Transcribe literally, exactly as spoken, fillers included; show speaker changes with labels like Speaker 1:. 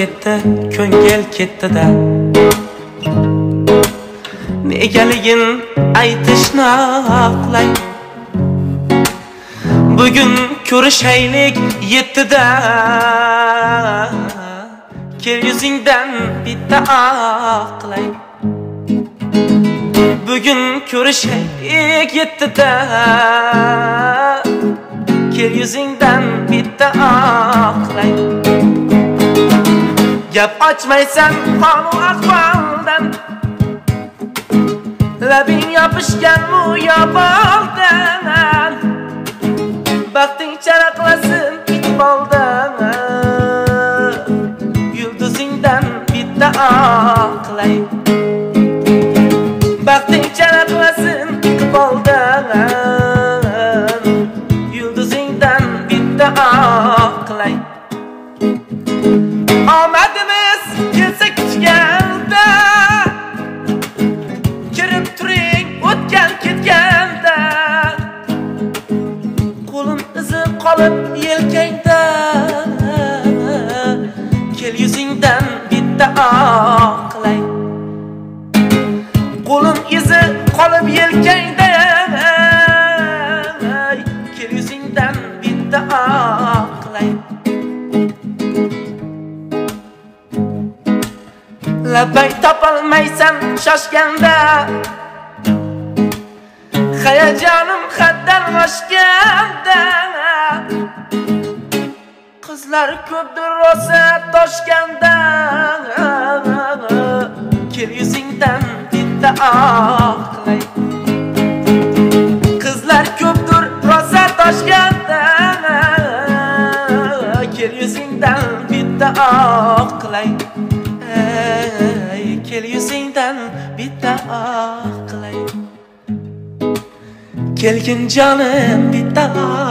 Speaker 1: ketdi, ko'ngil ketdi-da. Negaligin aytishni oqlay. Bugun ko'rishaylik yetdi-da. Kel yuzingdan bitta oqlay. Bugun ko'rishaylik yetdi-da. Kel yuzingdan bitta oqlay. Gap ochmaysan holu ahvoldan, labing yopishgan muyoboldan. Baxting charaqlasin iqboldan, yulduzingdan bitta oqlay. Baxting charaqlasin iqboldan, yulduzingdan bitta oqlay. Omadimiz kelsa kichkanda, kirib turing o'tgan ketganda. Qo'lim izi qolib yelkangda, kel yuzingdan bitta oqlay. Qo'lim izi qolib yelkangda, kel yuzingdan bitta oqlay. Labay topolmaysan shoshganda, hayajonim haddan oshganda. Qizlar ko'pdir rosa toshganda, kel yuzingdan bitta oqlay. Qizlar ko'pdir rosa toshganda, kel yuzingdan bitta oqlay. Kel yuzingdan bitta oqlay. Kelgin jonim bitta